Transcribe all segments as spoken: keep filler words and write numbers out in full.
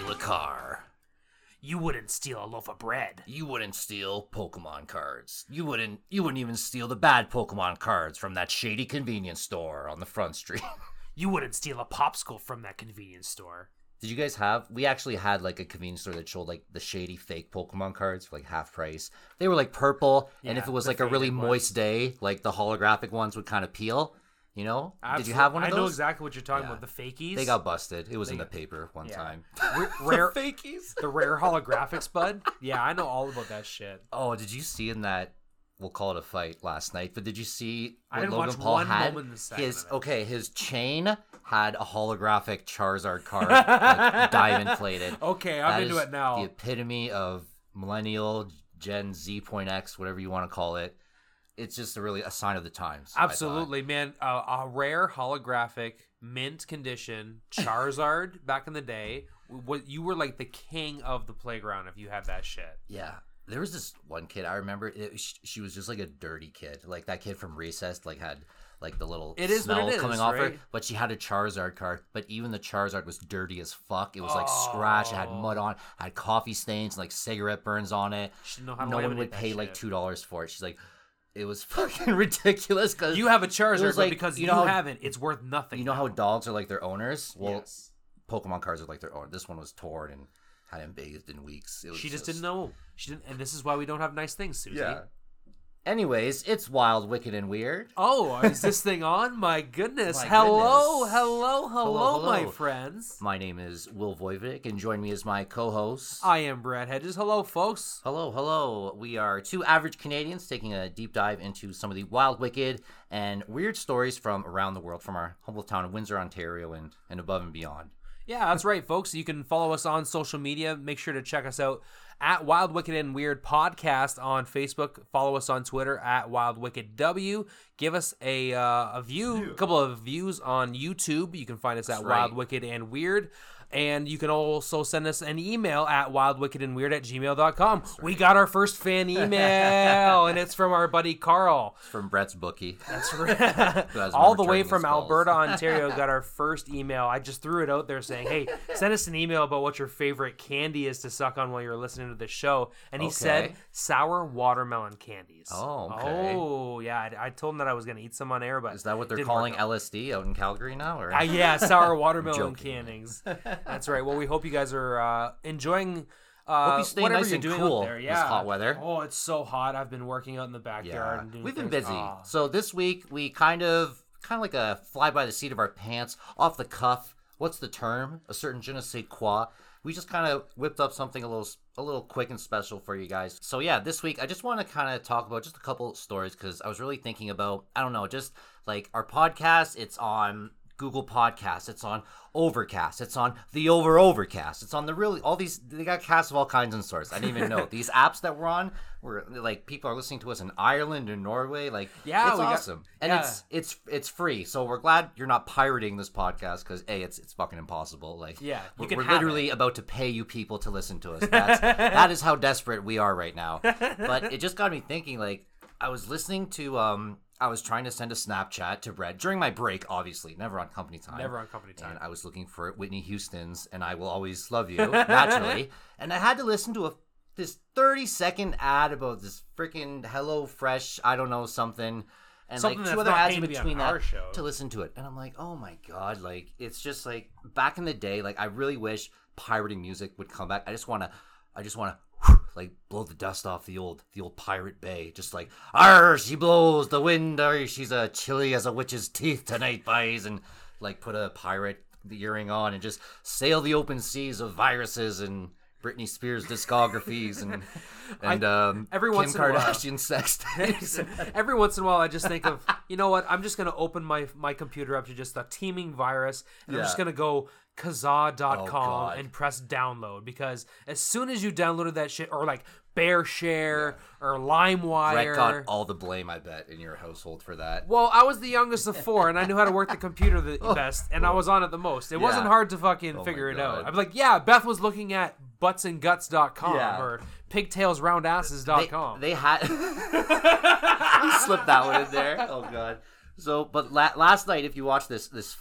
steal a car. You wouldn't steal a loaf of bread. You wouldn't steal Pokemon cards. You wouldn't you wouldn't even steal the bad Pokemon cards from that shady convenience store on the front street. You wouldn't steal a popsicle from that convenience store. Did you guys have? We actually had like a convenience store that showed like the shady fake Pokemon cards for like half price. They were like purple, Yeah, and if it was the like a really faded ones. moist day, like the holographic ones would kind of peel. You know? Absolutely. Did you have one of I those? know exactly what you're talking Yeah. about. The fakies. They got busted. It was They in the got- paper one yeah. time. R- rare fakies. the rare holographics, bud. Yeah, I know all about that shit. Oh, did you see in that? We'll call it a fight last night. But did you see I what didn't Logan watch Paul one had? moment in the second His of it. okay, his chain had a holographic Charizard card, like, dive inflated. Okay, I'm That into is it now. The epitome of millennial Gen Z point X, whatever you want to call it. It's just a really a sign of the times. I thought. Absolutely, man. Uh, a rare holographic mint condition Charizard back in the day. What you were like the king of the playground if you had that shit. Yeah. There was this one kid I remember. It, she, she was just like a dirty kid, like that kid from Recess. Like had like the little It is what smell it is, coming off her. right? But she had a Charizard card. But even the Charizard was dirty as fuck. It was like scratched. It had mud on. It had coffee stains, like cigarette burns on it. She didn't know how to No one laminate would that pay like shit. two dollars for it. She's like, it was fucking ridiculous. Cause You have a it Charizard, was but like, because you, you know how- haven't, it's worth nothing. you know how now. dogs are like their owners. Well, Yes. Pokemon cards are like their own. This one was torn and hadn't bathed in weeks. It was She just, didn't know. She didn't, and this is why we don't have nice things, Susie. Yeah. Anyways, it's wild, wicked, and weird. Oh, is this thing on? My goodness. My hello, goodness. hello, hello, Hello, my hello. friends. My name is Will Voivodic, and join me as my co-host. I am Brad Hedges. Hello, folks. Hello, hello. We are two average Canadians taking a deep dive into some of the wild, wicked, and weird stories from around the world, from our humble town of Windsor, Ontario, and, and above and beyond. Yeah, that's right, folks. You can follow us on social media. Make sure to check us out at Wild, Wicked, and Weird Podcast on Facebook. Follow us on Twitter at Wild Wicked W. Give us a uh, a view, a couple of views on YouTube. You can find us at That's right. Wild, Wicked, and Weird. And you can also send us an email at wildwickedandweird at gmail dot com. We got our first fan email, and it's from our buddy Carl. It's from Brett's bookie. That's right. has All been the way returning from his calls. Alberta, Ontario, got our first email. I just threw it out there saying, hey, send us an email about what your favorite candy is to suck on while you're listening to the show. And he Okay. said sour watermelon candies. Oh, okay. Oh, yeah. I, I told him that I was going to eat some on air, but Is that what they're didn't calling work out. L S D out in Calgary now? Or Uh, yeah, sour watermelon Joking. cannings. That's right. Well, we hope you guys are uh, enjoying uh, Hope you stay whatever nice you're and doing cool out there. this Yeah. hot weather. Oh, it's so hot. I've been working out in the backyard. Yeah, And doing we've been things. busy. Oh. So this week we kind of, kind of like a fly by the seat of our pants, off the cuff. What's the term? A certain je ne sais quoi. We just kind of whipped up something a little, a little quick and special for you guys. So yeah, this week I just want to kind of talk about just a couple stories because I was really thinking about, I don't know, just like our podcast. It's on Google Podcasts. It's on Overcast. It's on the Over Overcast. It's on the really all these. They got casts of all kinds and sorts. I didn't even know these apps that we're on. We're like people are listening to us in Ireland and Norway. Like Yeah, it's we got- awesome, and yeah. it's it's it's free. So we're glad you're not pirating this podcast because a it's it's fucking impossible. Like Yeah, you we're, can we're have literally about to pay you people to listen to us. That's that is how desperate we are right now. But it just got me thinking. Like I was listening to um. I was trying to send a Snapchat to Brett during my break, obviously, never on company time. Never on company time. And I was looking for Whitney Houston's and I Will Always Love You, naturally. And I had to listen to a this thirty second ad about this freaking Hello Fresh, I don't know, something. And Something like that's two other not ads paying in to be on between our that show. to listen to it. And I'm like, oh my God, like it's just like back in the day, like I really wish pirating music would come back. I just wanna I just wanna like blow the dust off the old the old pirate bay, just like arr she blows the wind, arr she's a chilly as a witch's teeth tonight, boys, and like put a pirate earring on and just sail the open seas of viruses and Britney Spears discographies and and um every Kim once in a while. Kardashian sex tapes. Every once in a while, I just think of, you know what? I'm just going to open my my computer up to just a teeming virus, and I'm just Yeah. going to go kazaa dot com Oh, God. and press download, because as soon as you downloaded that shit, or like BearShare or LimeWire. Brett got all the blame, I bet, in your household for that. Well, I was the youngest of four, and I knew how to work the computer the Oh. best, and I was on it the most. It Yeah. wasn't hard to fucking Oh my figure it God. out. I'm like, yeah, Beth was looking at butts and guts dot com Yeah. or pigtails round asses dot They, com. they had he slipped that one in there. Oh God. So, but la- last night, if you watch this this fight,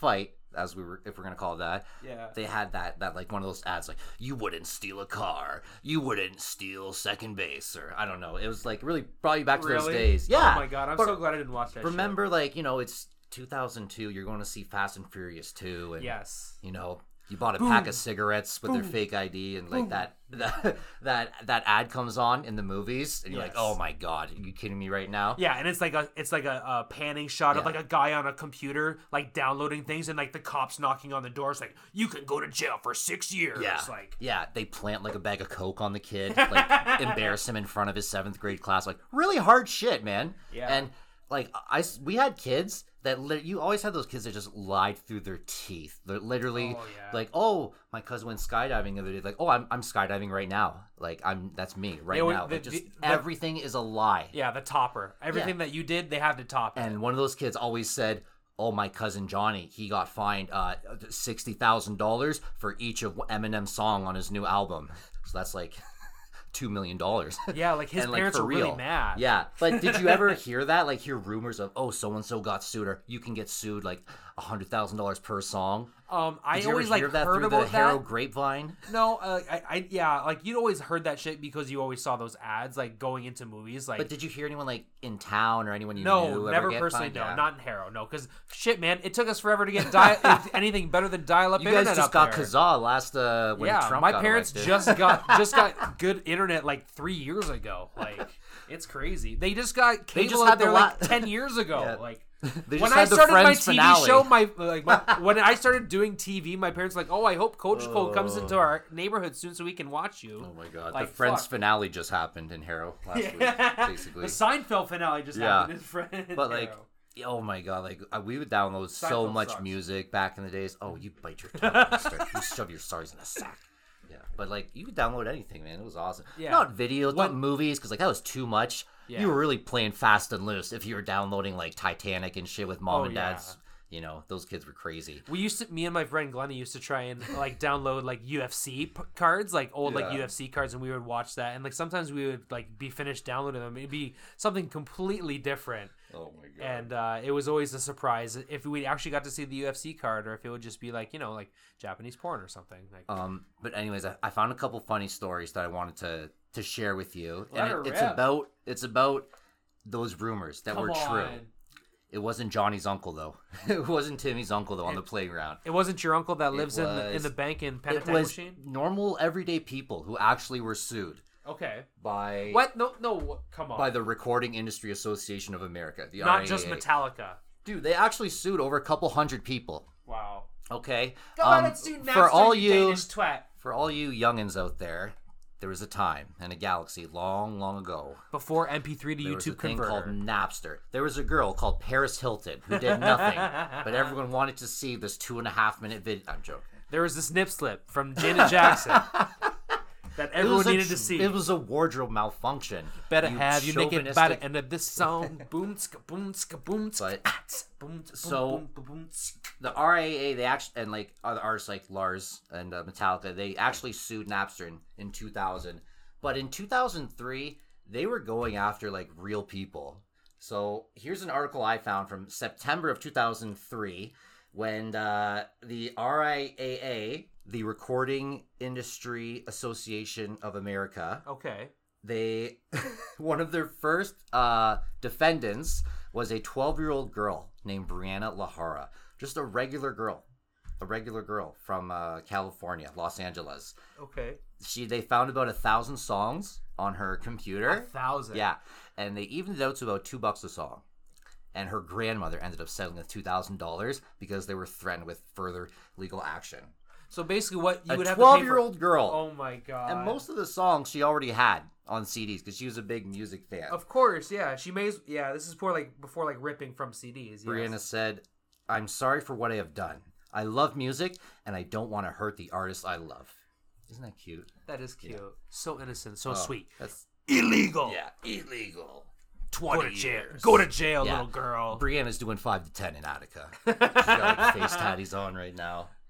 as we were, if we're gonna call it that. Yeah. They had that that like one of those ads like, you wouldn't steal a car, you wouldn't steal second base, or I don't know. It was like really brought you back to Really? those days. Yeah. Oh my god, I'm But so glad I didn't watch that. remember, like, you know, it's two thousand two. You're going to see Fast and Furious two, and show. Yes. you know, you bought a Boom. pack of cigarettes with their Boom. fake I D, and like Boom. that, that that that ad comes on in the movies, and you're Yes. like, oh my god, are you kidding me right now? Yeah, and it's like a it's like a, a panning shot of Yeah. like a guy on a computer like downloading things, and like the cops knocking on the door. It's like, you can go to jail for six years. Yeah, Like, yeah, they plant like a bag of coke on the kid, like embarrass him in front of his seventh grade class, like really hard shit, man. Yeah. And like I, we had kids that li- you always had those kids that just lied through their teeth. They're literally Oh, yeah. like, oh, my cousin went skydiving the other day. Like, oh, I'm I'm skydiving right now. Like, I'm that's me right always- now. the- Like, just the- the- everything is a lie. yeah, the topper. Everything that you did, they have to top it. And one of those kids always said, oh, my cousin Johnny, he got fined uh, sixty thousand dollars for each of Eminem's song on his new album. So that's like two million dollars. Yeah, like his And, like, parents for were really real. mad. Yeah. But did you ever hear that? Like, hear rumors of, oh, so-and-so got sued, or you can get sued like one hundred thousand dollars per song? Um, I Did you always ever like hear that heard through about the that. Harrow grapevine? No, uh, I, I, yeah, like you'd always heard that shit because you always saw those ads like going into movies. Like, But did you hear anyone like in town or anyone you no, knew ever never get personally. fined? No, Yeah. not in Harrow. No, because shit, man, it took us forever to get di- anything better than dial-up You internet guys just up got there. Kazaa last uh, when Yeah, Trump my got parents elected. just got just got good internet like three years ago. Like, it's crazy. They just got cable just out had the there la- like ten years ago. Yeah. Like. They just When had I the started my Friends T V finale. show, my like my, when I started doing T V, my parents were like, "Oh, I hope Coach Cole comes into our neighborhood soon so we can watch you." Oh my god, Like, the Friends fuck. finale just happened in Harrow last Yeah. week, basically. The Seinfeld finale just Yeah. happened in Friends. But like, oh my god, like uh, we would download so Seinfeld much sucks. music back in the days. Oh, you bite your tongue, mister. You shove your stars in a sack. Yeah, but like you could download anything, man. It was awesome. Yeah. Not videos, not What- movies, because like that was too much. Yeah. You were really playing fast and loose if you were downloading like Titanic and shit with mom Oh, and yeah. dad's. You know, those kids were crazy. we used to, me and my friend Glennie used to try and like download like U F C p- cards, like old like Yeah. U F C cards, and we would watch that. And like sometimes we would like be finished downloading them. It'd be something completely different. Oh my god. And uh, it was always a surprise if we actually got to see the U F C card, or if it would just be like, you know, like Japanese porn or something. Like, Um, but anyways, I, I found a couple funny stories that I wanted to to share with you, Let and her it, it's rip. about it's about those rumors that come were true. on. It wasn't Johnny's uncle though. It wasn't Timmy's uncle though on the playground. It wasn't your uncle that It lives in the, in was- the bank in It Pentatang was machine? normal, everyday people who actually were sued Okay. by What? No, no. what- Come on. by the Recording Industry Association of America, the Not R A A. just Metallica. Dude, they actually sued over a couple hundred people. Wow. Okay, Go Um, on and sue Napster, for all you you Danish twat. for all you youngins out there, there was a time in a galaxy long, long ago. Before M P three to There was a YouTube thing called converter. Napster. There was a girl called Paris Hilton who did nothing, but everyone wanted to see this two and a half minute video. I'm joking. There was this nip slip from Janet Jackson that It everyone was a needed tr- to see. It was a wardrobe malfunction. Better have you naked chauvinistic- by the end of this song. Boom, ska, boom, ska, boom, ska, But- ats, boom, boom, so- boom, boom, boom, ska. The R A A, they actually, and like other artists like Lars and uh, Metallica, they actually sued Napster in, in two thousand. But in two thousand three, they were going after like real people. So here's an article I found from September of two thousand three when uh, the R I A A, the Recording Industry Association of America, Okay. they one of their first uh, defendants was a twelve-year-old girl named Brianna Lahara, just a regular girl, a regular girl from uh, California, Los Angeles. Okay. She they found about a thousand songs on her computer. A thousand. Yeah, and they evened it out to about two bucks a song. And her grandmother ended up settling with two thousand dollars because they were threatened with further legal action. So basically, what you A would have to pay for. twelve-year-old girl. Oh my god. And most of the songs she already had on C Ds because she was a big music fan. Of course, yeah. She may. Yeah, this is before like before like ripping from C Ds. Yes. Brianna said, I'm sorry for what I have done. I love music, and I don't want to hurt the artist I love. Isn't that cute? That is cute. So innocent. So Oh, sweet. That's Illegal. yeah, illegal. Go twenty to jail. years. Go to jail, Yeah. little girl. Brianna's doing five to ten in Attica. She's got like face tatties on right now.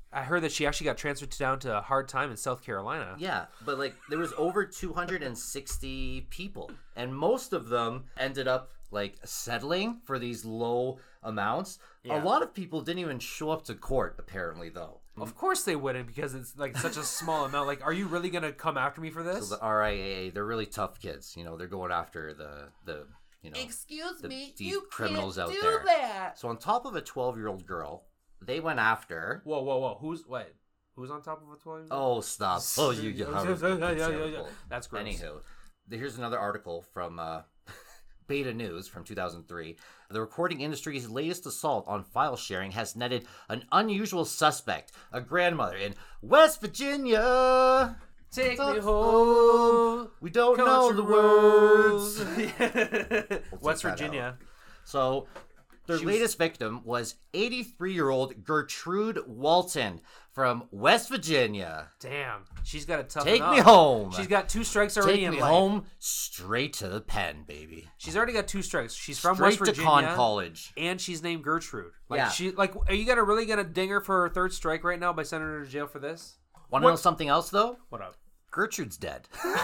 I heard that she actually got transferred down to Hard Time in South Carolina. Yeah, but like there was over two hundred sixty people, and most of them ended up like settling for these low amounts. Yeah. A lot of people didn't even show up to court, apparently, though. Of course they wouldn't, because it's like such a small amount. Like, are you really gonna come after me for this? So the R I A A, they're really tough kids. You know, they're going after the the you know Excuse the me, deep you criminals can't out do there. that. So on top of a twelve-year-old girl, they went after. Whoa, whoa, whoa! Who's what? Who's on top of a twelve? Oh, stop! Oh, you get yeah, yeah, yeah, yeah. That's gross. Anywho, here's another article from uh, Beta News from two thousand three. The recording industry's latest assault on file sharing has netted an unusual suspect, a grandmother in West Virginia. Take Don't- me home. We don't know Country the words. roads. We'll West take that Virginia. out. So, their She was- latest victim was eighty-three-year-old Gertrude Walton from West Virginia. Damn, she's got a tough. Take me home. She's got two strikes already Take in me life. home straight to the pen, baby. She's already got two strikes. She's from Straight West to Virginia, Con College. and she's named Gertrude. Like Yeah. she, like, are you gonna really gonna ding her for her third strike right now by sending her to jail for this? Want to What- know something else, though? What up? Gertrude's dead.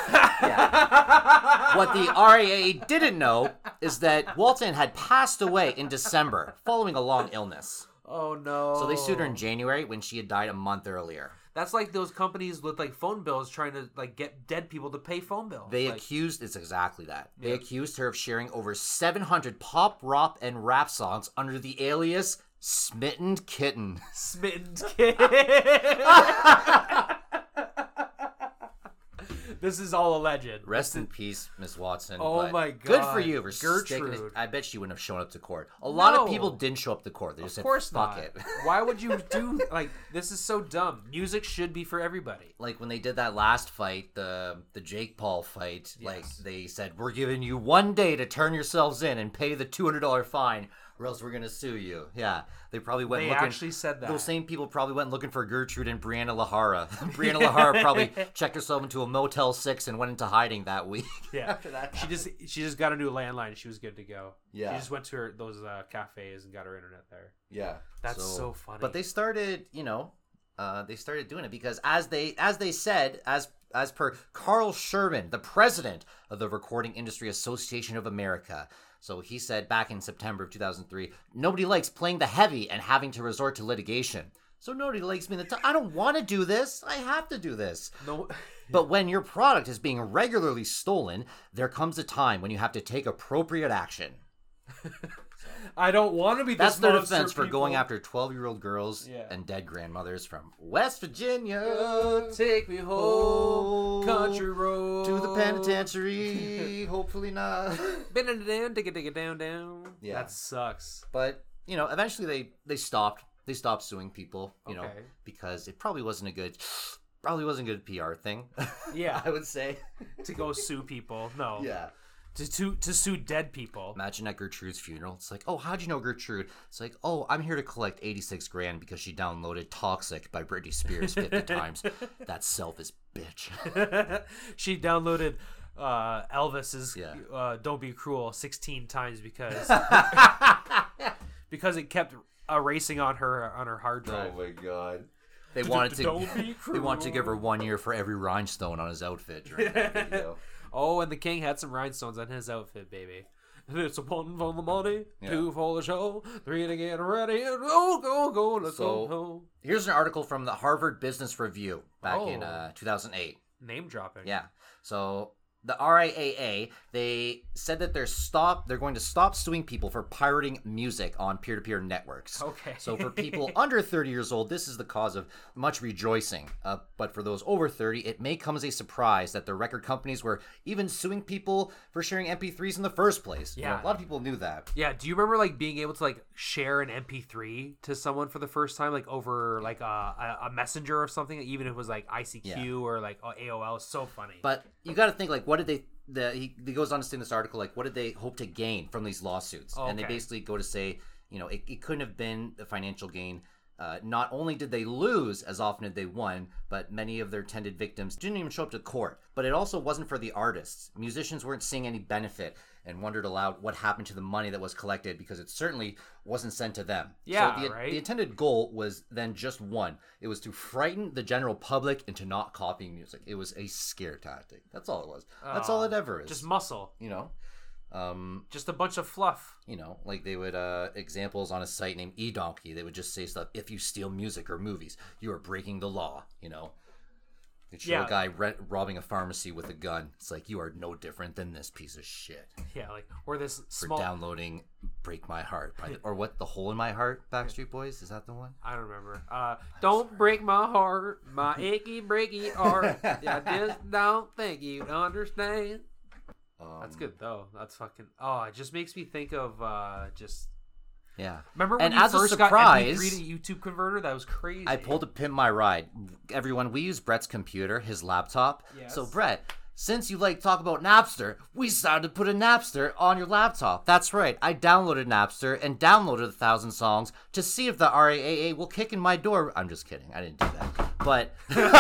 Yeah. What the R A A didn't know is that Walton had passed away in December following a long illness. Oh no! So they sued her in January when she had died a month earlier. That's like those companies with like phone bills trying to like get dead people to pay phone bills. They like, accused, it's exactly that. They Yeah. accused her of sharing over seven hundred pop, rock, and rap songs under the alias Smitten Kitten. Smitten Kid. This is all alleged. Rest in peace, Miss Watson. Oh but my Good for God. you for sticking it. Gertrude. I bet she wouldn't have shown up to court. A lot of No. people didn't show up to court. They just Of said, course fuck not. it. Why would you do like this? Is so dumb. Music should be for everybody. Like when they did that last fight, the the Jake Paul fight, like Yes. they said, we're giving you one day to turn yourselves in and pay the two hundred dollars fine or else we're going to sue you. Yeah, they probably went They looking. actually said that. Those same people probably went looking for Gertrude and Brianna Lahara. Brianna Lahara probably checked herself into a Motel six and went into hiding that week. Yeah, after that she just she just got a new landline. She was good to go. Yeah. she just went to her those uh, cafes and got her internet there. Yeah, That's so funny. But they started, you know, uh, they started doing it because as they as they said, as as per Carl Sherman, the president of the Recording Industry Association of America. So he said back in September of two thousand three, nobody likes playing the heavy and having to resort to litigation. So nobody likes me. The t- I don't want to do this. I have to do this. No. But when your product is being regularly stolen, there comes a time when you have to take appropriate action. I don't want to be. That's this their monster, defense for people. going after twelve-year-old girls Yeah. and dead grandmothers from West Virginia. Uh, take me home, country road To the penitentiary. Hopefully not. Bend it down, dig it, dig it down, down. Yeah. That sucks. But, you know, eventually they, they stopped. They stopped suing people, you know, Okay. because it probably wasn't a good, probably wasn't a good P R thing. Yeah. I would say. To go sue people. No. Yeah. To to to sue dead people. Imagine at Gertrude's funeral. It's like, oh, how'd you know Gertrude? It's like, oh, I'm here to collect eighty-six grand because she downloaded Toxic by Britney Spears fifty times. That selfish bitch. She downloaded uh, Elvis's Yeah. uh, "Don't Be Cruel" sixteen times because because it kept erasing on her on her hard drive. my god. They wanted to Don't be they wanted to give her one year for every rhinestone on his outfit during that video. Oh, and the king had some rhinestones on his outfit, baby. It's a one for the money, Yeah. two for the show, three to get ready, and go, go, go, let's So- go home. Here's an article from the Harvard Business Review back in Oh. uh, two thousand eight. Name dropping. Yeah. So the R I A A, they said that they're stop they're going to stop suing people for pirating music on peer-to-peer networks. Okay. So for people under thirty years old, this is the cause of much rejoicing. Uh, but for those over thirty, it may come as a surprise that the record companies were even suing people for sharing M P threes in the first place. You know, Yeah. a lot of people knew that. Yeah, do you remember like being able to like share an M P three to someone for the first time, like over like a, a, a messenger or something, even if it was like I C Q Yeah. or like uh, A O L? So funny. But you got to think, like, what did they? The he, he goes on to say in this article, like, what did they hope to gain from these lawsuits? Oh, And they okay. basically go to say, you know, it, it couldn't have been the financial gain Uh, not only did they lose as often as they won, but many of their intended victims didn't even show up to court. But it also wasn't for the artists. Musicians weren't seeing any benefit and wondered aloud what happened to the money that was collected because it certainly wasn't sent to them. Yeah, so the, right? the intended goal was then just one. It was to frighten the general public into not copying music. It was a scare tactic. That's all it was. That's all it ever is. Just muscle. You know? Um, just a bunch of fluff. You know, like they would, uh, examples on a site named eDonkey, they would just say stuff, if you steal music or movies, you are breaking the law, you know? They'd show Yeah. a guy re- robbing a pharmacy with a gun. It's like, you are no different than this piece of shit. Yeah, like, or this For small... downloading Break My Heart. By the, or what, The Hole in My Heart, Backstreet Boys? Is that the one? I don't remember. Uh, don't break my heart, my achy, breaky heart. I just don't think you'd understand. Um, That's good though. That's fucking. Oh, it just makes me think of uh, just. Yeah. Remember when And you as a first surprise, got M P three to YouTube converter? That was crazy. I pulled a Pimp My Ride. Everyone, we use Brett's computer, his laptop. Yes. So, Brett, since you like to talk about Napster, we decided to put a Napster on your laptop. That's right. I downloaded Napster and downloaded a thousand songs to see if the R A A A will kick in my door. I'm just kidding. I didn't do that. But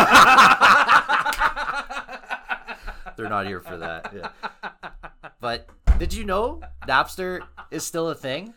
they're not here for that. Yeah. But did you know Napster is still a thing?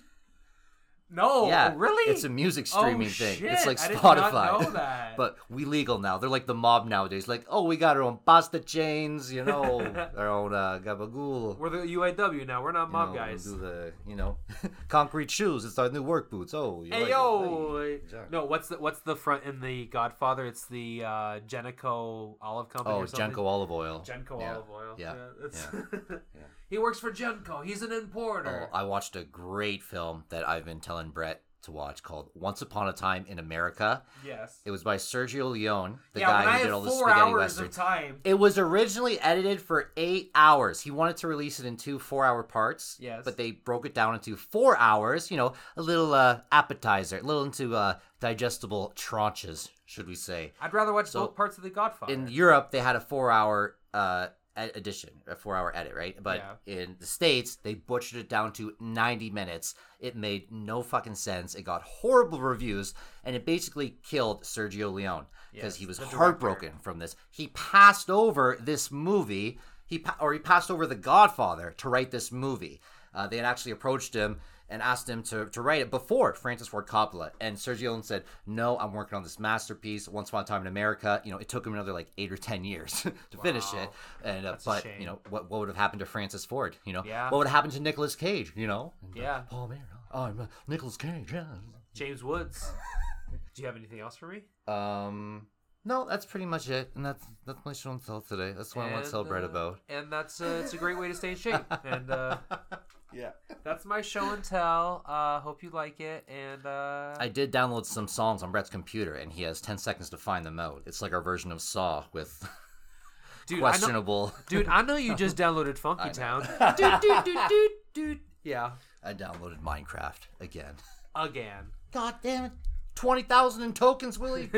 No, Yeah, really? It's a music streaming oh, thing. Shit. It's like I did Spotify. not know that. But we legal now. They're like the mob nowadays. Like, oh, we got our own pasta chains, you know, our own uh, gabagool. We're the U A W now. We're not You mob know, guys. We'll do the, you know, concrete shoes. It's our new work boots. Oh, you Hey like yo! it? Hey. Exactly. No, what's the what's the front in the Godfather? It's the uh, Genco Olive Company. Oh, or something? Genco olive oil. Genco Yeah. olive oil. Yeah. it's- Yeah. He works for Genco. He's an Oh, importer. I watched a great film that I've been telling Brett to watch called Once Upon a Time in America. Yes. It was by Sergio Leone, the yeah, guy when I who did had all the four spaghetti hours westerns. of time. It was originally edited for eight hours. He wanted to release it in two four-hour parts. Yes. But they broke it down into four hours. You know, a little uh, appetizer, a little into uh, digestible tranches, should we say. I'd rather watch So, both parts of the Godfather. In Europe, they had a four-hour uh, ed- edition, a four-hour edit, right? But Yeah. in the States, they butchered it down to ninety minutes. It made no fucking sense. It got horrible reviews, and it basically killed Sergio Leone because Yes, he was the director. heartbroken from this. He passed over this movie, he pa- or he passed over The Godfather to write this movie. Uh, they had actually approached him and asked him to, to write it before Francis Ford Coppola. And Sergio Leone said, no, I'm working on this masterpiece, Once Upon a Time in America. You know, it took him another like eight or ten years to finish it. And uh, That's a But, shame. you know, what what would have happened to Francis Ford? You know, Yeah. what would have happened to Nicolas Cage? You know? And, uh, Yeah. Paul Mayer. Oh, I'm uh, Nicolas Cage. Yeah. James Woods. Do you have anything else for me? Um... No, that's pretty much it, and that's that's my show and tell today. That's what I want to tell Brett uh, about. And that's uh, it's a great way to stay in shape. And uh, Yeah. that's my show and tell. Uh, hope you like it. And uh, I did download some songs on Brett's computer, and he has ten seconds to find them out. It's like our version of Saw with dude, I know, questionable. dude, I know you just downloaded Funky I Town. know. Dude, dude, dude, dude, dude. Yeah, I downloaded Minecraft again. again. God damn it! Twenty thousand in tokens, Willie.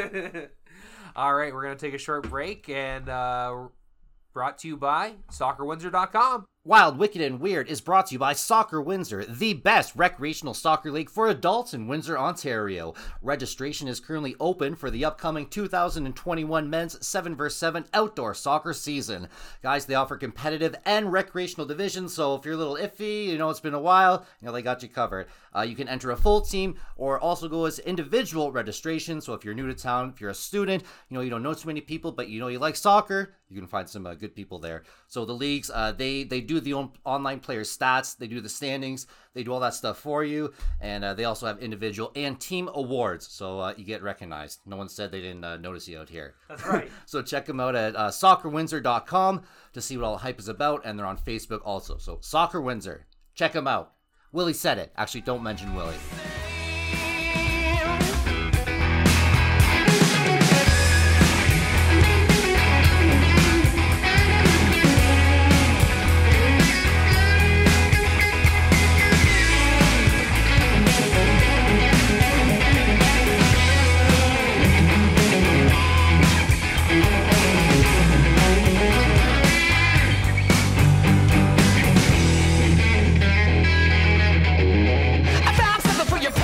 All right, we're gonna take a short break, and uh, brought to you by Soccer Windsor dot com. Wild, Wicked, and Weird is brought to you by Soccer Windsor, the best recreational soccer league for adults in Windsor, Ontario. Registration is currently open for the upcoming two thousand twenty-one men's seven versus seven outdoor soccer season. Guys, they offer competitive and recreational divisions, so if you're a little iffy, you know it's been a while, you know they got you covered. Uh, you can enter a full team or also go as individual registration, so if you're new to town, if you're a student, you know you don't know too many people, but you know you like soccer, you can find some uh, good people there. So the leagues, uh, they, they do the on- online player stats, they do the standings, they do all that stuff for you, and uh, they also have individual and team awards, so uh, you get recognized. No one said they didn't uh, notice you out here. That's right. So check them out at uh, Soccer Windsor dot com to see what all the hype is about, and they're on Facebook also. So Soccer Windsor, check them out. Willie said it. Actually, don't mention Willie. I found something for your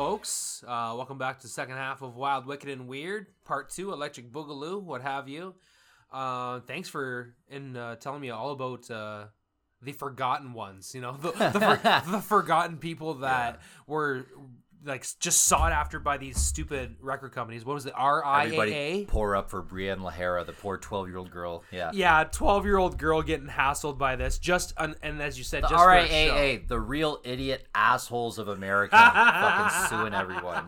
folks. Uh, welcome back to the second half of Wild, Wicked, and Weird, Part two, Electric Boogaloo, what have you. Uh, thanks for in uh, telling me all about uh, the forgotten ones, you know, the, the, for, the forgotten people that yeah. were... like just sought after by these stupid record companies. What was it? R I A A? Everybody pour up for Brienne Lahara, the poor twelve-year-old girl. Yeah. Yeah, twelve-year-old girl getting hassled by this. Just un- and as you said, the just R I A A, the real idiot assholes of America, fucking suing everyone.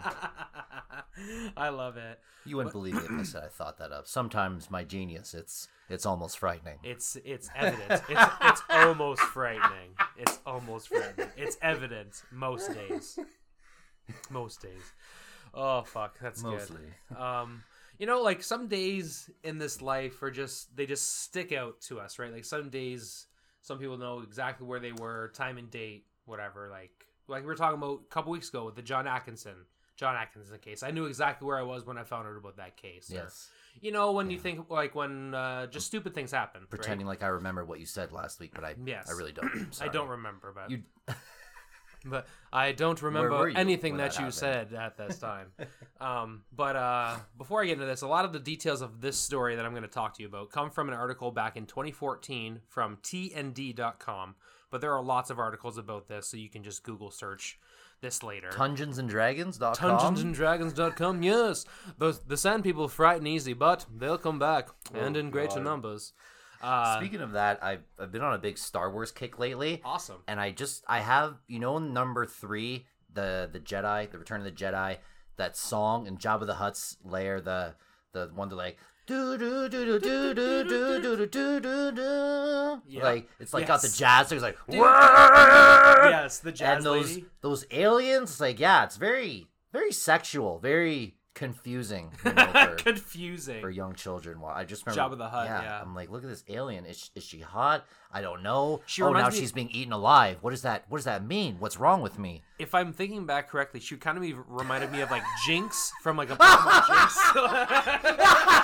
I love it. You wouldn't believe it if I said I thought that up. Sometimes my genius, it's it's almost frightening. It's it's evident. It's it's almost frightening. It's almost frightening. It's evident most days. Most days. Oh fuck, that's Mostly. good. Um, you know, like some days in this life are just they just stick out to us, right? Like some days, some people know exactly where they were, time and date, whatever. Like like we were talking about a couple weeks ago with the John Atkinson, John Atkinson case. I knew exactly where I was when I found out about that case. Yes. Or, you know, when yeah. you think like when uh, just stupid things happen. Pretending right? like I remember what you said last week, but I yes. I really don't. I don't remember, but you. But I don't remember you anything that, that you happened? said at this time. um, but uh, before I get into this, a lot of the details of this story that I'm going to talk to you about come from an article back in twenty fourteen from T N D dot com. But there are lots of articles about this, so you can just Google search this later. Dungeons and Dragons dot com? Dungeons and Dragons dot com, yes. The, the sand people frighten easy, but they'll come back, oh, and in greater God. numbers. Uh, Speaking of that, I've, I've been on a big Star Wars kick lately. Awesome. And I just, I have, you know, number three, the the Jedi, the Return of the Jedi, that song in Jabba the Hutt's lair, the the one that like, do do do do do do do do do do do. Like, it's like yes. got the jazz, it's like, yes, the jazz and those, lady. those aliens, like, yeah, it's very, very sexual, very confusing, you know, for, confusing for young children. Well, I just remember Jabba the Hutt. Yeah, yeah. I'm like, look at this alien. Is is she hot? I don't know. She oh, now me... she's being eaten alive. What does that? What does that mean? What's wrong with me? If I'm thinking back correctly, she kind of be, reminded me of like Jinx from like a Pokemon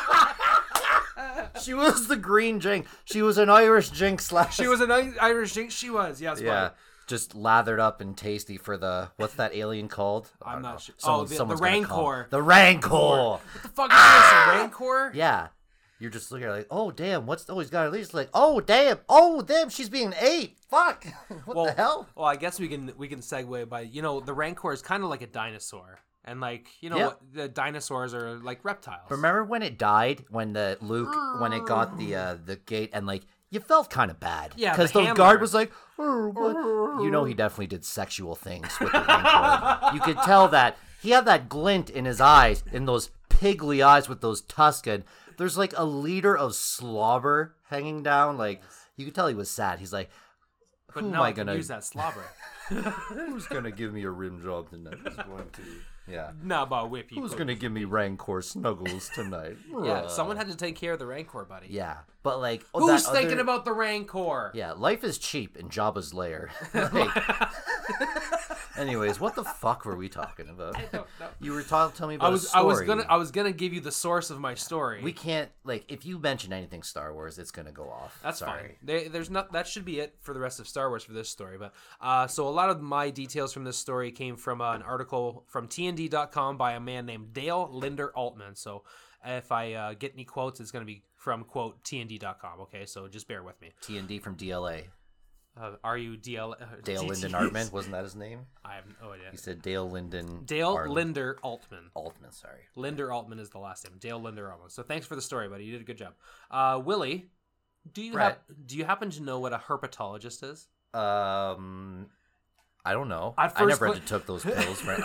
Jinx. She was the green Jinx. She was an Irish Jinx slash. She was an Irish Jinx. She was. Yes. Yeah. Buddy. Just lathered up and tasty for the what's that alien called? I'm not sure. Someone, oh, the, the Rancor. The Rancor. What the fuck is this? A Rancor? Yeah. You're just looking at it like, oh damn, what's oh he's got at least like, oh damn, oh damn, she's being ate. Fuck. What well, the hell? Well, I guess we can we can segue by you know the Rancor is kind of like a dinosaur. And like you know, yep. the dinosaurs are like reptiles. Remember when it died? When the Luke, when it got the uh, the gate, and like you felt kind of bad, yeah, because the, the guard was like, oh, what? You know, he definitely did sexual things with the Rancor. You could tell that he had that glint in his eyes, in those piggly eyes with those tusks. And there's like a liter of slobber hanging down. Like you could tell he was sad. He's like, but who now am I I can gonna use that slobber? Who's gonna give me a rim job tonight? Who's going to? Yeah. Nah, but whip you. Who's gonna give me Rancor snuggles tonight? Yeah, someone had to take care of the Rancor, buddy. Yeah, but like, oh, who's that thinking other... about the Rancor? Yeah, life is cheap in Jabba's lair. Like... Anyways, what the fuck were we talking about? I don't know. You were talking telling me about I was a story. I was gonna I was gonna give you the source of my story. We can't like if you mention anything Star Wars, it's gonna go off. That's Sorry. fine. They, there's not that should be it for the rest of Star Wars for this story. But uh, so a lot of my details from this story came from uh, an article from T N D dot com by a man named Dale Linder Altman. So if I uh, get any quotes, it's gonna be from quote T N D dot com. Okay, so just bear with me. T N D from D L A. Uh, are you D L? Uh, Dale D T Linden Artman, wasn't that his name? I have no idea. He said Dale Linden. Dale Artman. Linder Altman. Altman, sorry. Linder Altman is the last name. Dale Linder Altman. So thanks for the story, buddy. You did a good job. Uh, Willie, do you Brett. have do you happen to know what a herpetologist is? Um, I don't know. At I first never gl- took those pills. Right?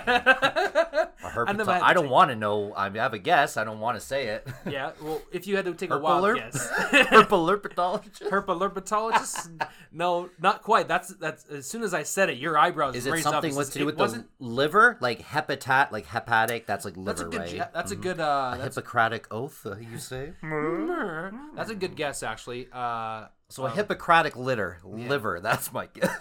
A I never herpetol- had to I don't take- want to know. I have a guess. I don't want to say it. Yeah, well, if you had to take a wild Herpalurp? guess. Herpalurpetologist? Herpalurpetologist? No, not quite. That's that's. As soon as I said it, your eyebrows Is it raised something up. with to do It with wasn't- the liver, like hepatat, like hepatic? That's like That's liver, a good. right? ja- That's Mhm. a good. Uh, A that's, Hippocratic oath, uh, you say? that's a good guess, actually. Uh, So a um, Hippocratic litter, liver. That's my guess.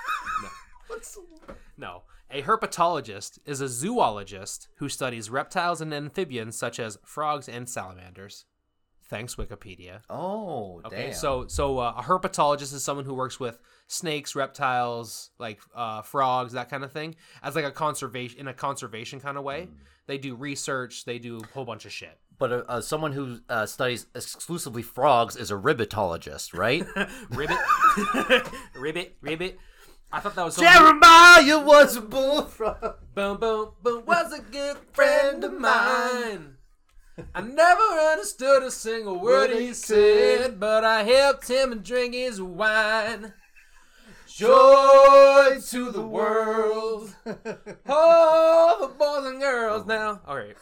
No. A herpetologist is a zoologist who studies reptiles and amphibians such as frogs and salamanders. Thanks, Wikipedia. Oh, Okay, damn. so so uh, a herpetologist is someone who works with snakes, reptiles, like uh, frogs, that kind of thing, as like a conservation in a conservation kind of way. Mm. They do research. They do a whole bunch of shit. But uh, uh, someone who uh, studies exclusively frogs is a ribbitologist, right? Ribbit, ribbit, ribbit. I thought that was so Jeremiah was a bullfrog. Boom, boom, boom. Was a good friend of mine. I never understood a single word he said, but I helped him drink his wine. Joy to the world. All the boys and girls now. All right.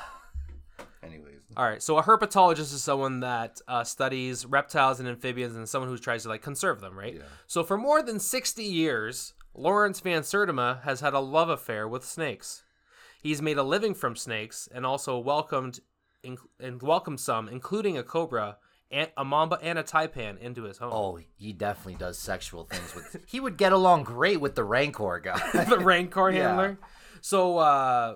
Anyways. All right. So a herpetologist is someone that uh, studies reptiles and amphibians and someone who tries to like conserve them, right? Yeah. So for more than sixty years, Lawrence Van Sertima has had a love affair with snakes. He's made a living from snakes and also welcomed in, and welcomed some, including a cobra, and a mamba, and a taipan into his home. Oh, he definitely does sexual things with. He would get along great with the Rancor guy. The Rancor Yeah. handler. So, uh,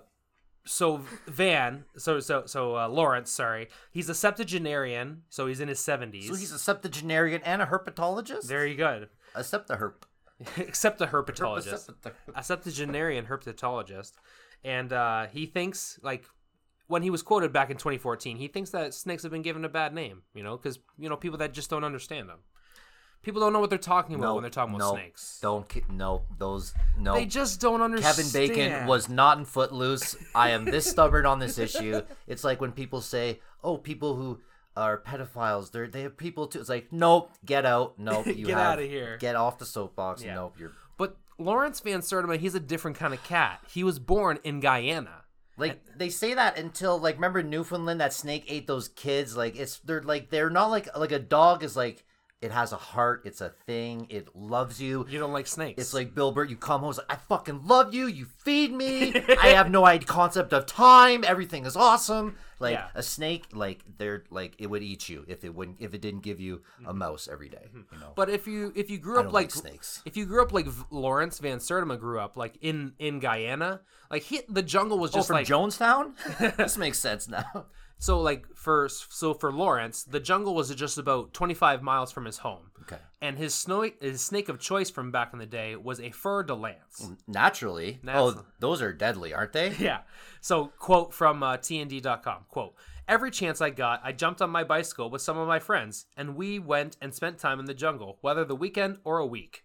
so Van, so so so uh, Lawrence, sorry, he's a septuagenarian, so he's in his seventies. So he's a septuagenarian and a herpetologist. Very good. A septaherp. Except a herpetologist. Herpesepta- A septuagenarian herpetologist. And uh, he thinks, like, when he was quoted back in twenty fourteen, he thinks that snakes have been given a bad name, you know, because, you know, people that just don't understand them. People don't know what they're talking about No, when they're talking about no, snakes. Don't ki- no those no. They just don't understand. Kevin Bacon was not in Footloose. I am this stubborn on this issue. It's like when people say, "Oh, people who are pedophiles, they're they have people too." It's like, nope, get out, nope, you Get have, outta here. get off the soapbox. Yeah. Nope, you're But Lawrence Van Sertima, he's a different kind of cat. He was born in Guyana. like they say that until like remember Newfoundland, that snake ate those kids. Like it's they're like they're not like like a dog is like. It has a heart. It's a thing. It loves you. You don't like snakes. It's like Bill Burr. You come home, it's like, I fucking love you. You feed me. I have no idea concept of time. Everything is awesome. Like Yeah. a snake, like they're like it would eat you if it wouldn't if it didn't give you a mouse every day. You know. But if you if you grew I up don't like, like snakes. if you grew up like V- Lawrence Van Sertima grew up like in in Guyana, like he, the jungle was Oh, just from like Jonestown. This makes sense now. so like for so for Lawrence, the jungle was just about twenty-five miles from his home. Okay. And his snow his snake of choice from back in the day was a fer de lance. Naturally. Naturally. Oh, those are deadly, aren't they? Yeah. So, quote from uh, T N D dot com, quote, "Every chance I got, I jumped on my bicycle with some of my friends, and we went and spent time in the jungle, whether the weekend or a week.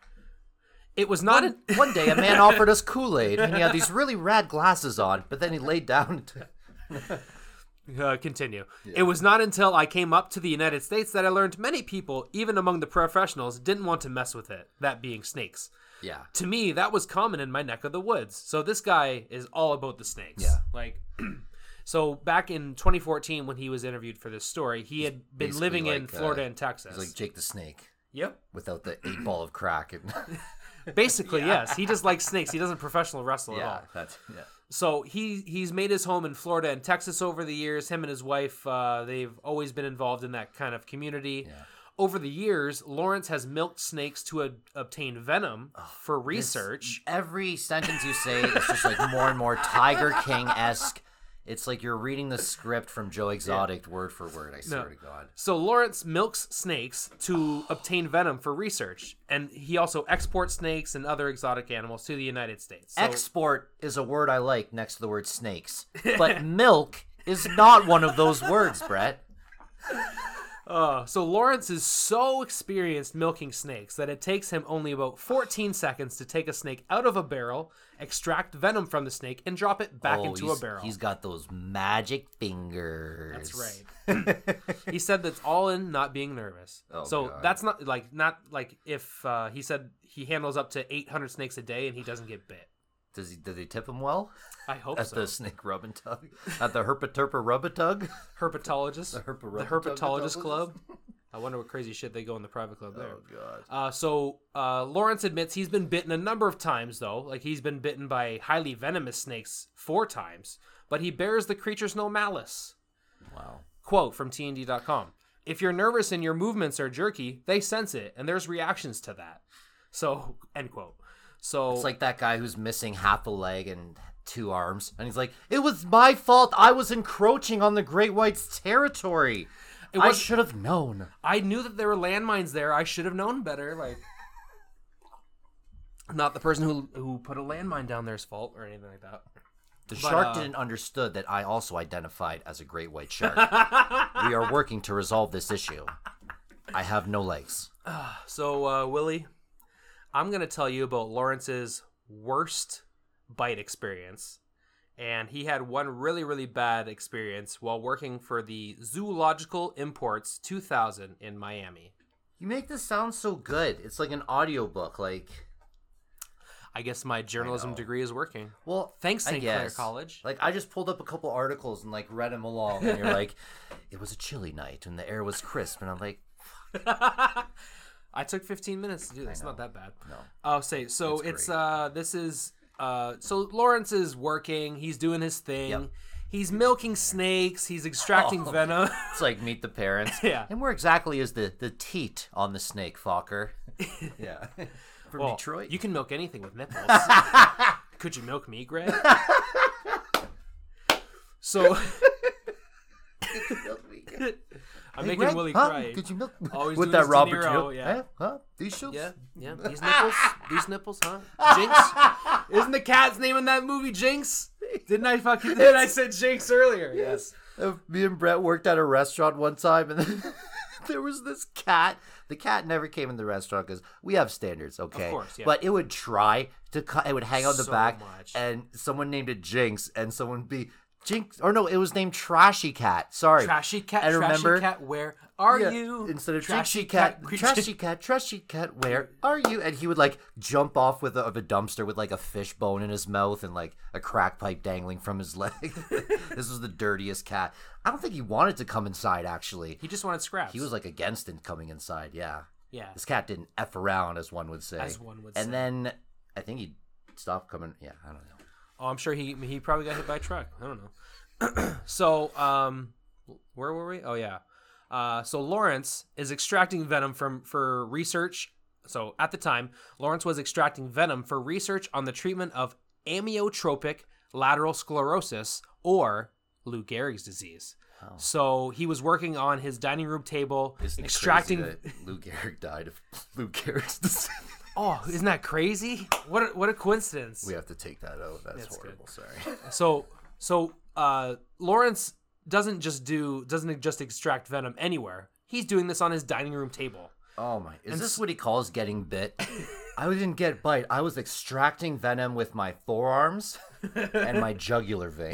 It was not... One, an- one day, a man offered us Kool-Aid, and he had these really rad glasses on, but then he laid down. To... Uh, continue. It was not until I came up to the United States that I learned many people, even among the professionals, didn't want to mess with it, that being snakes. Yeah. To me, that was common in my neck of the woods. So this guy is all about the snakes. Yeah. Like, so back in twenty fourteen when he was interviewed for this story, he had been basically living in like, Florida uh, and Texas. He's like Jake the Snake Yep. without the eight ball of crack. And... Basically, yes. He just likes snakes. He doesn't professional wrestle at all. yeah, that's yeah. So he he's made his home in Florida and Texas over the years. Him and his wife, uh, they've always been involved in that kind of community. Yeah. Over the years, Lawrence has milked snakes to a, obtain venom for This- research. every sentence you say is just like more and more Tiger King esque. It's like you're reading the script from Joe Exotic word for word. I swear No. to God. So Lawrence milks snakes to obtain venom for research, and he also exports snakes and other exotic animals to the United States. So, Export is a word I like next to the word snakes, but milk is not one of those words, Brett. uh, so Lawrence is so experienced milking snakes that it takes him only about fourteen seconds to take a snake out of a barrel, extract venom from the snake, and drop it back Oh, into a he's- barrel. He's got those magic fingers. That's right. He said that's all in not being nervous. Oh, so God. that's not like not like if uh, he said he handles up to eight hundred snakes a day and he doesn't get bit. Does he? Do they tip him well I hope at so. the snake rub and tug? At the herpaturpa rub a tug? Herpetologist. The herpa- the herpetologist? herpetologist club. I wonder what crazy shit they go in the private club there. Oh God. Uh, so uh, Lawrence admits he's been bitten a number of times, though. Like he's been bitten by highly venomous snakes four times, but he bears the creatures no malice. Wow. Quote from T N D dot com. "If you're nervous and your movements are jerky, they sense it, and there's reactions to that." So, end quote. So It's like that guy who's missing half a leg and Two Arms. And he's like, it was my fault. I was encroaching on the Great White's territory. It was, I should have known. I knew that there were landmines there. I should have known better. Like, not the person who who put a landmine down there's fault or anything like that. The But, shark uh, didn't understood that I also identified as a great white shark. We are working to resolve this issue. I have no legs. So, uh, Willie, I'm going to tell you about Lawrence's worst bite experience. And he had one really, really bad experience while working for the Zoological Imports two thousand in Miami. You make this sound so good. It's like an audiobook. Like, I guess my journalism degree is working. well, Thanks, I Saint Clair guess. College. Like, I just pulled up a couple articles and like read them along, and you're like, it was a chilly night and the air was crisp, and I'm like, I took fifteen minutes to do this. It's not that bad. no. I'll say so. It's It's, great. uh, this is uh, so Lawrence is working. He's doing his thing. Yep. He's milking snakes. He's extracting Oh. venom. It's like Meet the Parents. Yeah. And where exactly is the the teat on the snake, Fokker? Yeah. From Well, Detroit. you can milk anything with nipples. Could you milk me, Greg? So I'm Hey, making Greg, Willie huh? cry. Could you milk Always with doing that his De Robert Niro, Niro? yeah. Huh? Huh? These shoes? Yeah, yeah. These nipples, these nipples, huh? Jinx. Isn't the cat's name in that movie Jinx? Didn't I fucking? Did I said Jinx earlier? Yes. Uh, me and Brett worked at a restaurant one time, and then there was this cat. The cat never came in the restaurant because we have standards, okay? Of course, yeah. But it would try to cut. It would hang out the So back, much. and someone named it Jinx, and someone would be Jinx, or no, it was named Trashy Cat. Sorry, Trashy cat, And trashy remember, cat, where are Yeah, you? instead of Trashy Trashy Cat, creature- Trashy Cat, Trashy Cat, where are you? And he would like jump off with a, of a dumpster with like a fish bone in his mouth and like a crack pipe dangling from his leg. This was the dirtiest cat. I don't think he wanted to come inside. Actually, He just wanted scraps. he was like against it coming inside. Yeah, yeah. this cat didn't f around, as one would say. As one would and say. then I think he stopped coming. Yeah, I don't know. Oh, I'm sure he he probably got hit by a truck. I don't know. So, um, where were we? Oh yeah. Uh, so Lawrence is extracting venom from for research. So at the time, Lawrence was extracting venom for research on the treatment of amyotrophic lateral sclerosis, or Lou Gehrig's disease. Oh. So he was working on his dining room table, Isn't it extracting. crazy that Lou Gehrig died of Lou Gehrig's disease? Oh, isn't that crazy? What a, what a coincidence! We have to take that out. That's, That's horrible. good. Sorry. So so uh, Lawrence doesn't just do doesn't just extract venom anywhere. He's doing this on his dining room table. Oh my! Is And this s- what he calls getting bit? I didn't get bite. I was extracting venom with my forearms and my jugular vein.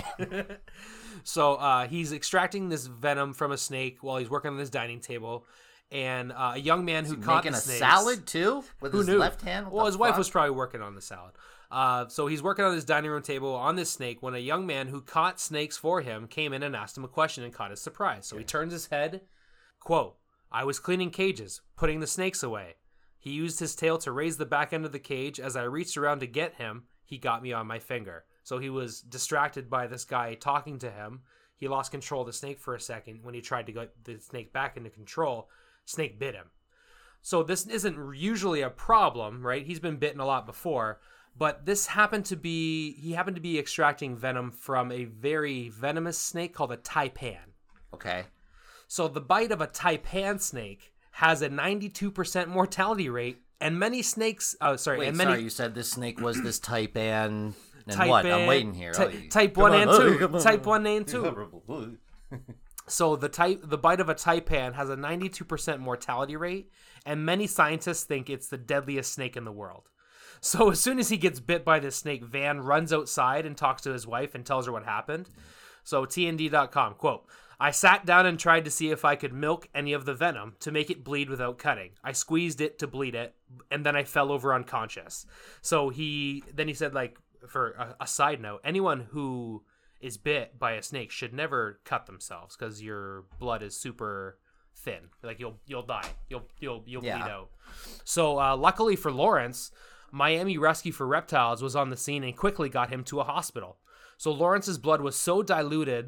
So uh, he's extracting this venom from a snake while he's working on his dining table, and uh, a young man who caught Making the a snakes, salad too with Who his knew? left hand. What Well, the his wife fuck? was probably working on the salad. Uh, so he's working on his dining room table on this snake when a young man who caught snakes for him came in and asked him a question and caught his surprise. So he turns his head, quote, "I was cleaning cages, putting the snakes away. He used his tail to raise the back end of the cage. As I reached around to get him, he got me on my finger." So he was distracted by this guy talking to him. He lost control of the snake for a second. When he tried to get the snake back into control, snake bit him. So this isn't usually a problem, right? He's been bitten a lot before, but this happened to be, he happened to be extracting venom from a very venomous snake called a taipan. Okay. So the bite of a taipan snake has a ninety-two percent mortality rate, and many snakes, oh, sorry, Wait, and many sorry. You said this snake was this type and and type what? A- I'm waiting here. ty- Oh, you- type come one on, and oh, two. come on. Type one and two. So the type, the bite of a taipan has a ninety-two percent mortality rate, and many scientists think it's the deadliest snake in the world. So as soon as he gets bit by this snake, Van runs outside and talks to his wife and tells her what happened. So T N D dot com, quote, "I sat down and tried to see if I could milk any of the venom to make it bleed without cutting. I squeezed it to bleed it, and then I fell over unconscious." So he, then he said, like, for a, a side note, anyone who is bit by a snake should never cut themselves because your blood is super thin. Like you'll you'll die. You'll you'll you'll Yeah. bleed out. So uh, luckily for Lawrence, Miami Rescue for Reptiles was on the scene and quickly got him to a hospital. So Lawrence's blood was so diluted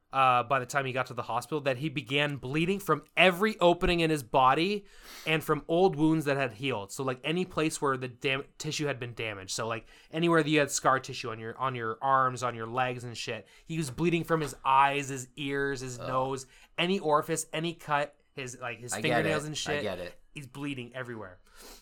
uh, by the time he got to the hospital that he began bleeding from every opening in his body and from old wounds that had healed. So like any place where the dam- tissue had been damaged. So like anywhere that you had scar tissue on your on your arms, on your legs and shit. He was bleeding from his eyes, his ears, his oh. nose, any orifice, any cut, his like his I fingernails and shit. I get it. He's bleeding everywhere.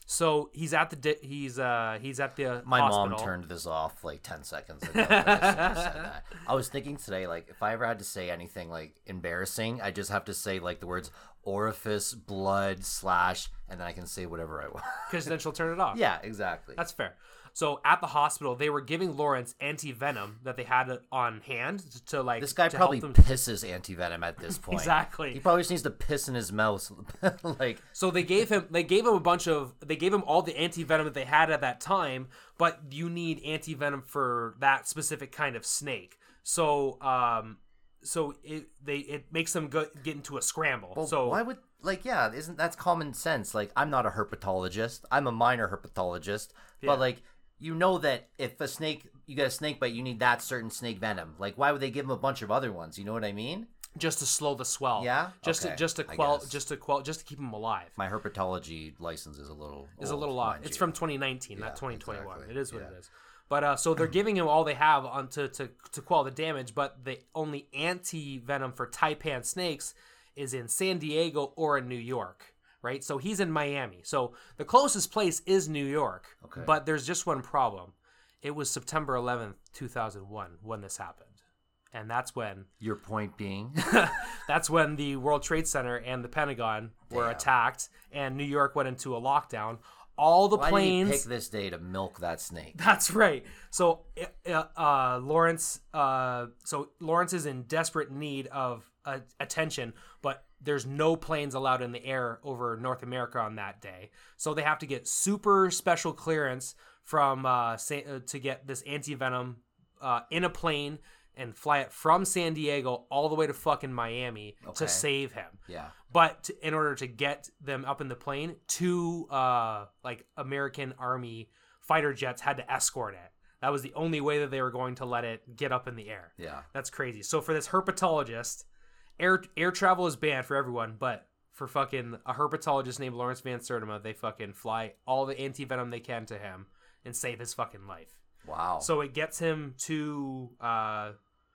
So he's at the di- he's uh he's at the My hospital. mom turned this off like ten seconds ago. Like, I, shouldn't have said that. I was thinking today, like if I ever had to say anything like embarrassing, I just have to say like the words orifice, blood, slash, and then I can say whatever I want. Because then she'll turn it off. Yeah, exactly. That's fair. So at the hospital, they were giving Lawrence anti-venom that they had on hand to, to like. This guy to probably help them. pisses anti-venom at this point. Exactly. He probably just needs to piss in his mouth. Like. So they gave him. They gave him a bunch of. They gave him all the anti-venom that they had at that time, but you need anti-venom for that specific kind of snake. So, um, so it they it makes them go, get into a scramble. Well, so why would like yeah? Isn't that's common sense? Like I'm not a herpetologist. I'm a minor herpetologist, Yeah. but like. You know that if a snake, you get a snake bite, you need that certain snake venom. Like, why would they give him a bunch of other ones? You know what I mean? just to slow the swell. Yeah? Just Okay, to just to I quell guess. just to quell just to keep him alive. My herpetology license is a little Is a old, little off. mind It's you. from twenty nineteen, Yeah, not twenty twenty-one. exactly. It is what Yeah. it is. But uh, so they're giving him all they have on to, to to quell the damage, but the only anti venom for taipan snakes is in San Diego or in New York. Right, so he's in Miami. So the closest place is New York. Okay. But there's just one problem. It was September eleventh, two thousand one when this happened. And that's when Your point being? that's when the World Trade Center and the Pentagon were Damn. attacked and New York went into a lockdown. All the Why planes did he pick this day to milk that snake? That's right. So uh, uh, Lawrence uh, so Lawrence is in desperate need of uh, attention, but there's no planes allowed in the air over North America on that day. So they have to get super special clearance from uh, Sa- uh, to get this anti-venom uh, in a plane and fly it from San Diego all the way to fucking Miami Okay. to save him. Yeah. But to, in order to get them up in the plane, two uh, like American Army fighter jets had to escort it. That was the only way that they were going to let it get up in the air. Yeah. That's crazy. So for this herpetologist, air air travel is banned for everyone, but for fucking a herpetologist named Lawrence Van Sertima, they fucking fly all the anti-venom they can to him and save his fucking life. Wow. So it gets him to uh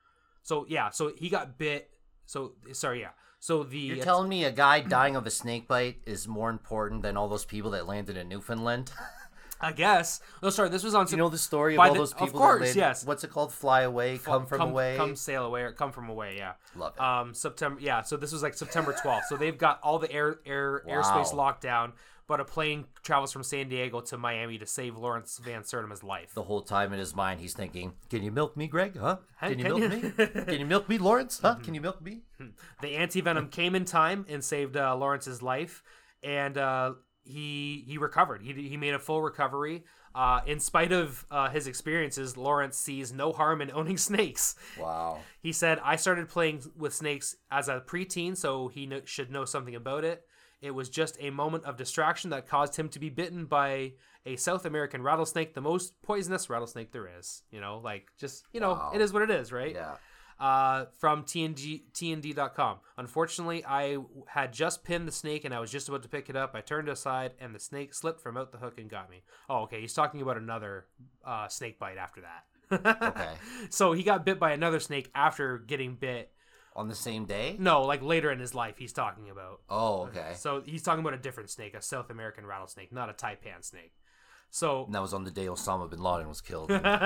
so yeah, so he got bit. So sorry, yeah. So the You're telling me a guy dying of a snake bite is more important than all those people that landed in Newfoundland? I guess. Oh, sorry. This was on. You know the story of by all the- those of people course, that landed? yes. What's it called? Fly away, come from come, away? come sail away, or come from away. Yeah. Love it. Um, September. Yeah. So this was like September twelfth. So they've got all the air air Wow. airspace locked down, but a plane travels from San Diego to Miami to save Lawrence Van Sertima's life. The whole time in his mind, he's thinking, "Can you milk me, Greg? Huh? Can you Can milk you- me? Can you milk me, Lawrence? Huh? Can you milk me?" The anti-venom came in time and saved uh, Lawrence's life, and uh, he he recovered. He he made a full recovery. Uh, in spite of uh, his experiences, Lawrence sees no harm in owning snakes. Wow. He said, "I started playing with snakes as a preteen, so he kn- should know something about it. It was just a moment of distraction that caused him to be bitten by a South American rattlesnake, the most poisonous rattlesnake there is. You know, like just you know, Wow. it is what it is, right?" Yeah. Uh, from T N G, T N D dot com. Unfortunately, I had just pinned the snake and I was just about to pick it up. I turned aside and the snake slipped from out the hook and got me. Oh, okay. He's talking about another uh, snake bite after that. Okay. So he got bit by another snake after getting bit. On the same day? No, like later in his life, he's talking about. Oh, okay. So he's talking about a different snake, a South American rattlesnake, not a taipan snake. So, And that was on the day Osama bin Laden was killed.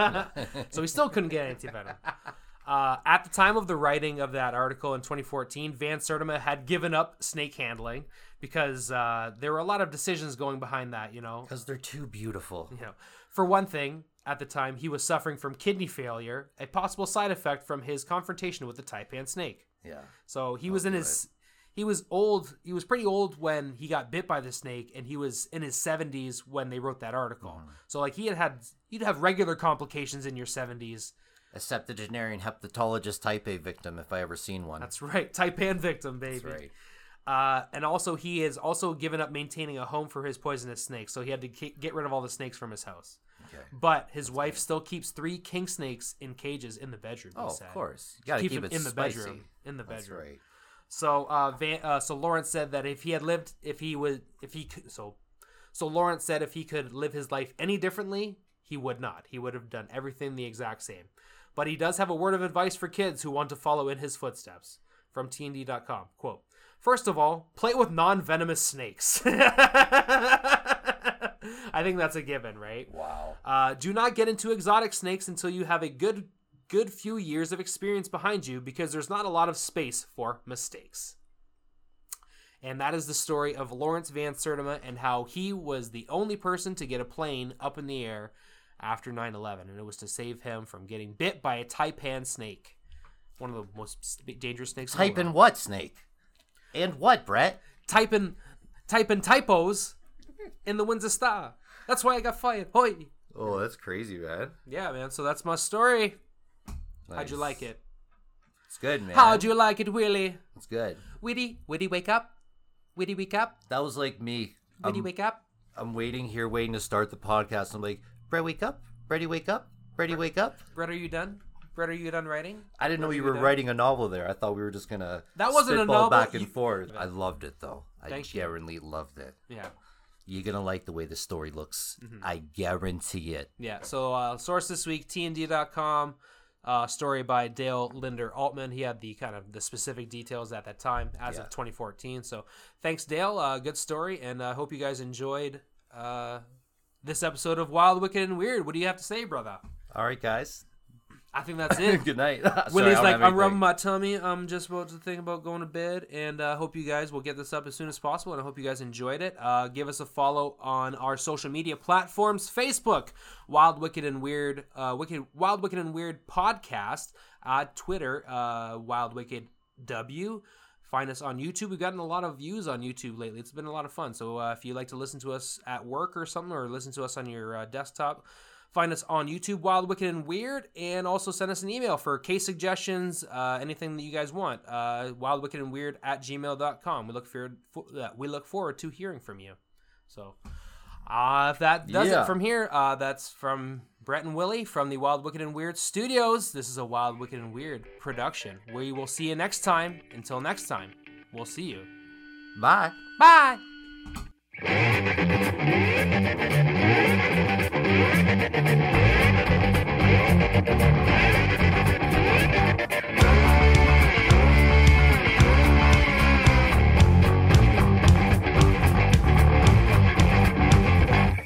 so he still couldn't get anti-venom. Uh, at the time of the writing of that article in twenty fourteen, Van Sertima had given up snake handling because uh, there were a lot of decisions going behind that, you know. Because they're too beautiful. You know, for one thing, at the time, he was suffering from kidney failure, a possible side effect from his confrontation with the taipan snake. Yeah. So he was in do his, he was old, he was pretty old when he got bit by the snake, and he was in his seventies when they wrote that article. Mm. So like he had had, you'd have regular complications in your seventies. A septuagenarian hepatologist type A victim, if I ever seen one. That's right. Taipan victim, baby. That's right. Uh, and also, he has also given up maintaining a home for his poisonous snakes. So he had to ke- get rid of all the snakes from his house. Okay. But his wife still keeps three king snakes in cages in the bedroom. He Oh, said. of course. You gotta Keep keep them it in the spicy. bedroom. In the bedroom. That's right. So, uh, Van, uh, so Lawrence said that if he had lived, if he would, if he could, so, so Lawrence said if he could live his life any differently, he would not. He would have done everything the exact same. But he does have a word of advice for kids who want to follow in his footsteps. From T N D dot com. Quote, first of all, play with non-venomous snakes. I think that's a given, right? Wow. Uh, do not get into exotic snakes until you have a good good few years of experience behind you, because there's not a lot of space for mistakes. And that is the story of Lawrence Van Sertima and how he was the only person to get a plane up in the air after nine eleven, and it was to save him from getting bit by a taipan snake, one of the most dangerous snakes in the Type in world. what, Snake? And what, Brett? Type in, type in typos in the Windsor Star. That's why I got fired. Hoi. Oh, that's crazy, man. Yeah, man. So that's my story. Nice. How'd you like it? It's good, man. How'd you like it, Willie? It's good. Witty, Witty, wake up. Witty, wake up. That was like me. Witty, I'm, wake up. I'm waiting here, waiting to start the podcast. I'm like, Brett, wake up. Bretty, wake up. Bretty, wake up. Brett, are you done? Brett, are you done writing? I didn't know Brett, you are were done? writing a novel there. I thought we were just gonna That wasn't a spitball novel. back and You- forth. I loved it though. I Thank you. guarantee loved it. Yeah. You're gonna like the way the story looks. Mm-hmm. I guarantee it. Yeah. So uh, source this week, T N D dot com. Uh, story by Dale Linder Altman. He had the kind of the specific details at that time as Yeah. of twenty fourteen. So thanks, Dale. Uh, good story, and I uh, hope you guys enjoyed uh, this episode of Wild, Wicked, and Weird. What do you have to say, brother? All right, guys. I think that's it. Good night. Sorry, Willie's I don't like, have I'm anything. rubbing my tummy. I'm just about to think about going to bed, and I uh, hope you guys will get this up as soon as possible, and I hope you guys enjoyed it. Uh, give us a follow on our social media platforms: Facebook, Wild, Wicked, and Weird, uh, Wicked, Wild, Wicked, and Weird Podcast. Uh, Twitter, uh, Wild, Wicked W. Find us on YouTube. We've gotten a lot of views on YouTube lately. It's been a lot of fun. So uh, if you like to listen to us at work or something, or listen to us on your uh, desktop, find us on YouTube, Wild, Wicked, and Weird, and also send us an email for case suggestions, uh, anything that you guys want. Uh, Wild, Wicked, and Weird at gmail dot com. We look forward, uh, we look forward to hearing from you. So, uh, if that does Yeah. it from here, uh, that's from Brett and Willie from the Wild, Wicked, and Weird Studios. This is a Wild, Wicked, and Weird production. We will see you next time. Until next time, we'll see you. Bye. Bye! Thank you.